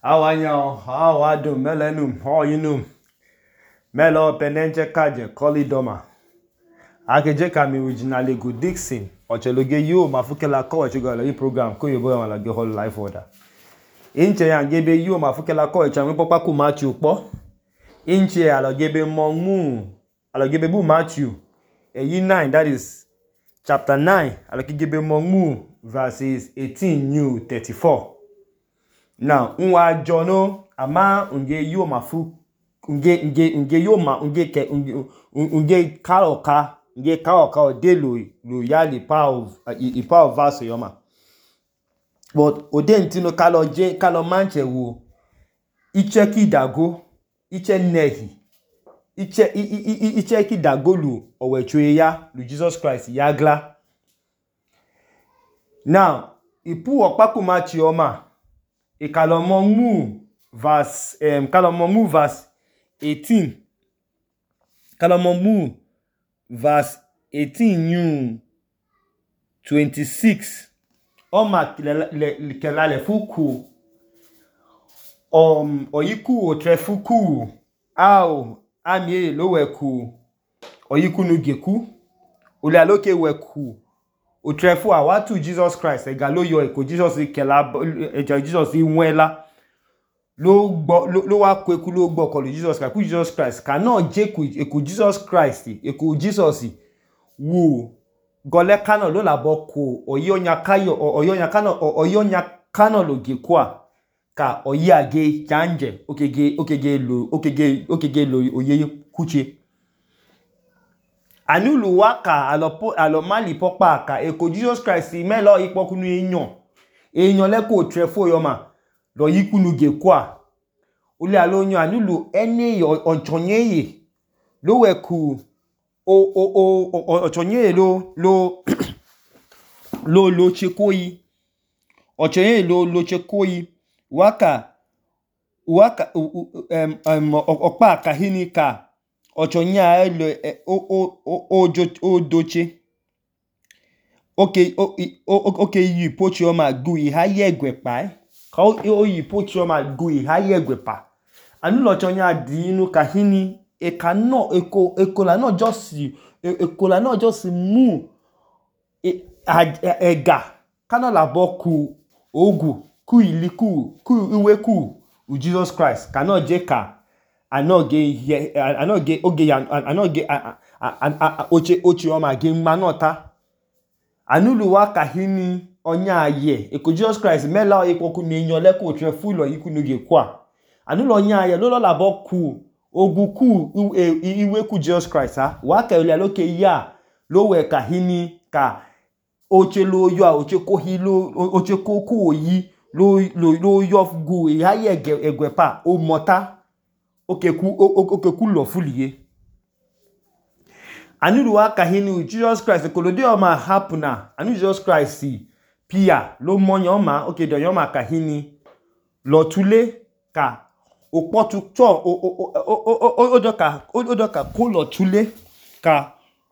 Awanyo, awadu, melenum, hoyinum. Melo penenche kaje, kolidoma. Akeje kami originally good Dixon. Ocheloge yo, mafukela ko, ochigala yi program, ko yobo yama lage whole life order. Inche ya ngebe yo, mafukela ko, echami popa ku Matthew po. Inche alogebe mongu, alogebe bu Matthew. Eyi 9, that is chapter 9, alogebe mongu, verses 18 new 34. Now, unwa jono ama unge yo mafu unge yo ma unge kaoka de lo yali pa verse yoma. But odentino kalo manche wo iche kidago iche nehi iche kidago lu owechwe ya lu Jesus Christ yagla. Now, ipu okpaku machi yoma Kalomomu verse 18. Kalomomu verse 18 new 26. Oma kelale fuku. Oyiku otrefuku. Au amie loweku. Oyiku nugeku. Ulialoke weku. Utrefu awatu Jesus Christ egalo yo eko Jesus Jesus inwela lo wa kweku lo gbo ko Jesus Christ cannot jeku eko Jesus Christ eko Jesus wo gole kano lo labo ko oyonya kano lo gekwa ka oyage janje okege lo oye kuche. Anulu waka alomali popa ka eko Jesus Christ melo ipokunu eyan leko trefo yoma lo yikunu gekwa ule alonyo anulu ene onchonyeye lo weku onchonyeye lo chekoyi onchonyeye lo chekoyi waka okpa kahini ka Ochonya ele odoche. Okay, yi pochi oma gui haye gwepa. Ka yi pochi oma gui haye gwepa. Anu lo chonya dinu kahini ekano ekola no just mu ega kana labo ku ogu ku iliku ku iweku u Jesus Christ kana jeka oche oma ge manota anulu wa kahini onya aye eko Jesus Christ mela epoku ni eyan leko tre fulo yikunu ge kwa anulu onya aye lo labo ku oguku iwe ku Jesus Christ wa ka ole loke ya lo we kahini ka oche lo yo oche ko hilo oche ko ku oyi lo yo gu aye egwepa o mota okeku lo fuliye. Anu wa kahini Jesus Christ kolode o ma hapuna. Anu Jesus Christ pia lo monyo ma do yoma kahini lo tule ka opotu cho odoka ko lo tule ka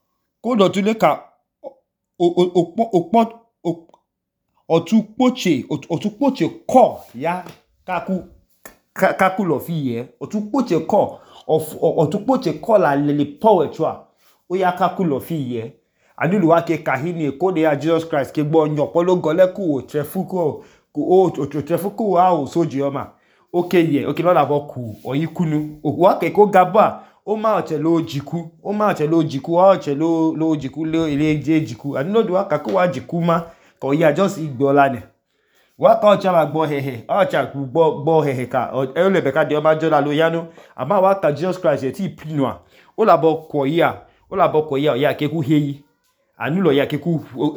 otupoche ko ya kaku lo fiye otupoche ko la le poetwa oya kaku lo fiye adulu wa ke kahini ko de ya Jesus Christ ke gbo nyo polo gole ku trefuko trefuko a o soji oma okay lo labo ku oyikunu wa ke ko gaba o ma oche lo jiku o che lo jiku lo ile je jiku adulu wa ka ko wa jiku ma ko ya just igbola ne waka ocha ma gbo hehe ocha gbo hehe ka ele beka de oma jola lo yanu ama waka Jesus Christ ti pinwa o labo ko ya ya keku heyi anulo ya keku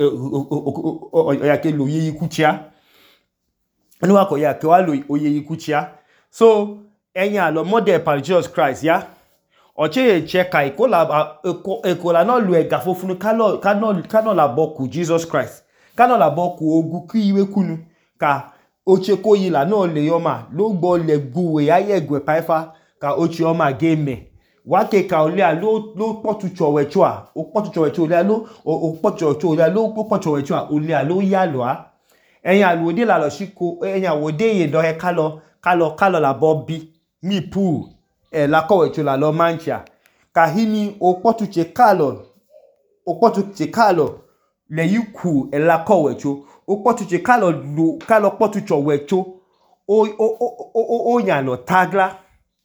ya ke lo yeyi kuchia anu wako ya ke wa lo oyeyi kuchia so enya lo model par Jesus Christ ya oche cheka ikola no lu ega fofunu kano labo ku Jesus Christ kano labo ku ogu ki iwe kunu ka oche koyi la no le yoma lo gbo le guwe aye gwe paifa ka oche yoma game wake ka ole lo potu chowechwa o potu chowechwa ole lo o potu chowechwa ole lo potu chowechwa ole lo ya lo a eyan alode la lo siko eyan wode ye do he ka kalo la bobi mi pu la kowecho la lo mancha kahini okpotuche kalo le yiku la kowecho okpotuche kalo kpotucho wecho o nyalo tagla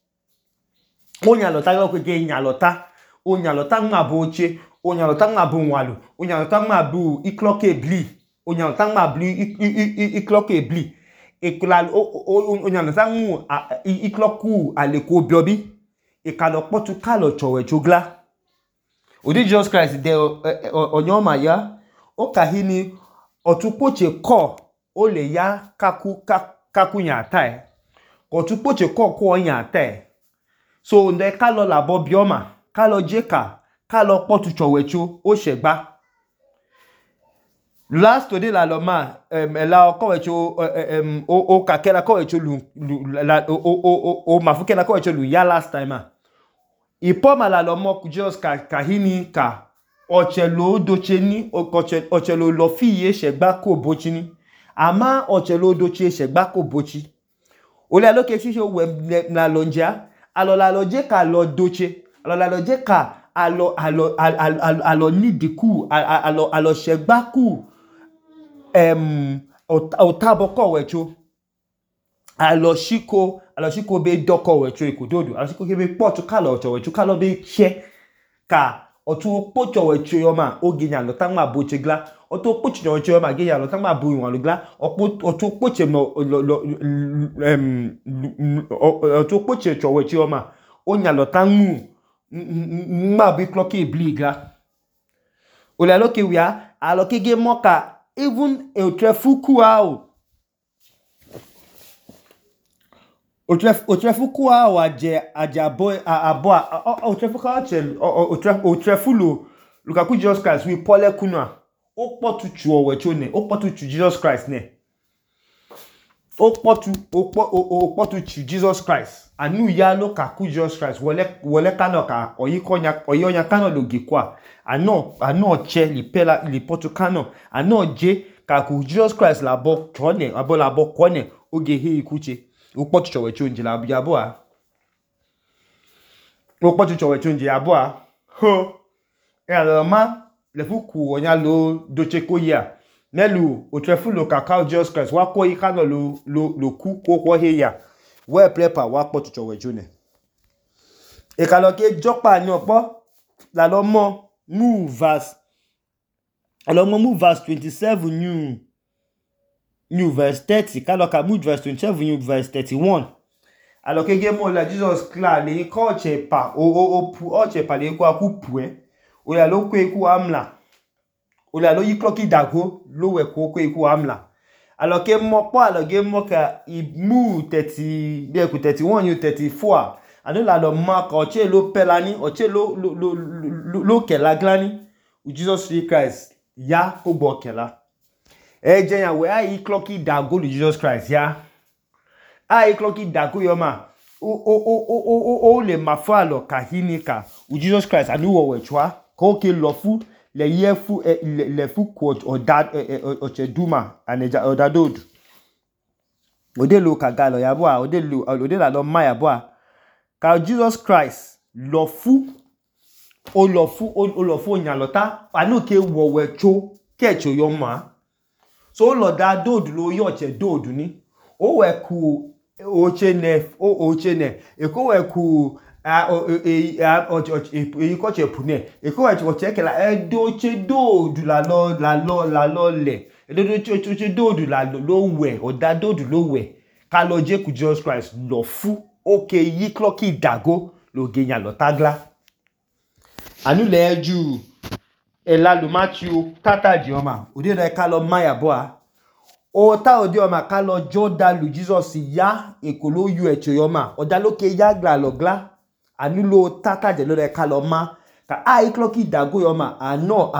kwege nyalota o nyalota maboche o nyalota mabunwalu o nyalota mabu ikloke bli o nyalota mabu ikloke bli o nyalota mu ikloku aleko biobi ikalo kpotu kalo chowecho gla odi Jesus Christ de onyoma ya o kahini otukpoche ko o le ya kaku nyata otukpoche ko nyata so nde kalo labo bioma kalo jeka kalo kpotu chowecho o shegba last today la loma la kowecho o kakela kowecho lu o mafukela kowecho lu ya last time ipoma la lomo ku Jesus kahini ka ochelo docheni ochelo lo fiye shegba ko bochini ama ochelo doche shegba ko bochi ole aloke shisho we na lonja alola loje ka lo doche alola loje ka alo nidiku alo shegba ku otaboko wecho alo shiko be doko wecho ikododo alo shiko be potu kalo wecho kalo be che ka otu pocho wecho yoma oginya lo tangma bochegla otu pocho wecho yoma ginya lo tangma bu won lugla otu poche no otu poche wecho yoma onya lo tangmu ma bi clocky bliga ole aloke wia aloke ge moka even otrefuku ao otrefuku ao ajabo otrefulo lukaku Jesus Christ we pole kuna o potu chu wecho ne o potu chu Jesus Christ ne o potu chu Jesus Christ anu ya lo kaku Jesus Christ wole kano ka oyonya kano logi kwa ano che li potu kano ano je kaku Jesus Christ labo chone abo labo kone oge he ikuche o potu chowe chonje la biabo a o potu chowe chonje abo a ho e aloma le fuku onya lo doche ko ya nelu o trefulo kakao Jesus Christ wa ko ikano lo ku ko he ya we prepare wa potu chowe chone e kaloke jopa ni opo la lo mo move verse 27 new verse 30 kaloka move verse 27 new verse 31 aloke ge mo la Jesus kla le ko che pa o che pa le ko akupu o ya lo ko eku amla o la lo yi clocky dago lo we ko eku amla aloke mo po aloge mo ka I mu 30 be ku 31 new 34 anu la lo ma ko che lo pelani o che lo ke la glani u Jesus Christ ya ko gbo kela eje yan we ai clocky dago lu Jesus Christ ya ai clocky dago yo ma o le mafalo kahinika u Jesus Christ anu wo wechwa ko ke lofu le yefu le fu ko o cheduma aneja odadod ode lo kagalo ya bo ode la lo ma ya bo ka Jesus Christ lofu o nyalota anu ke wo wecho kecho yo ma so lo da dodu lo yo che dodu ni o we ku oche ne e ko we ku ko che pune e ko we che ke la do che dodu la lo le do che dodu la lo we o da dodu lo we ka lo je ku Jesus Christ lo fu oke yi clocky dago lo genya lo tagla anu le ju ela lu Matthew tata jioma odi re ka lo maya boa o ta odi o ma ka lo joda lu Jesus ya ekolo yu echo yoma oda loke ya gla lo gla anu lo tata je lo re ka lo ma ka ai clocky dago yoma ano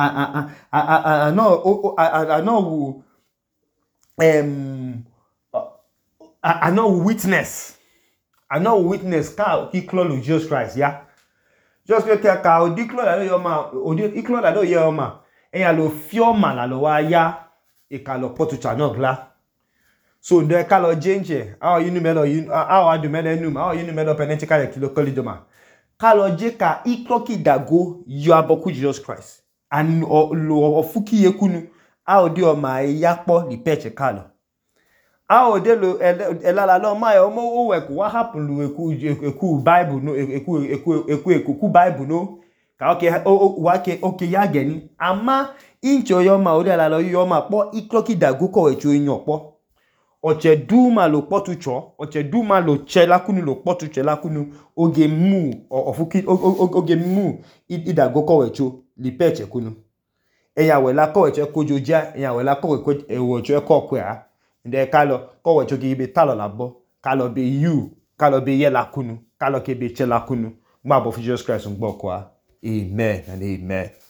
witness ka ki clo lu Jesus Christ ya just que ka odi clo la yo ma odi iklo la do yo ma e ya lo fioma la lo wa ya e ka lo potu cha no gla So ndo kalo jenje awo yinu melo awo adu melo num awo yinu melo penetika ya kilo kolidoma kalo je ka ikloki dago yo aboku Jesus Christ and lo ofuki yekunu awo di o ma yakpo li peche kalo awo de lo elala lo ma yo mo o weku what happen lu eku Bible no eku Bible no ka okay ya geni ama incho yo ma o de la lo yo ma po ikloki dago ko echu yan po oche duma lo potucho oche duma lo chelakunu lo potucho lakunu oge mu ofuki oge mu idago ko echu li peche kunu eya wela ko eche kojoja eya wela ko ewo eche ko kwa nde kalo ko eche gi be talo labo kalo be you kalo be ye lakunu kalo ke be che lakunu gba bo Jesus Christ ngbo kwa amen and amen.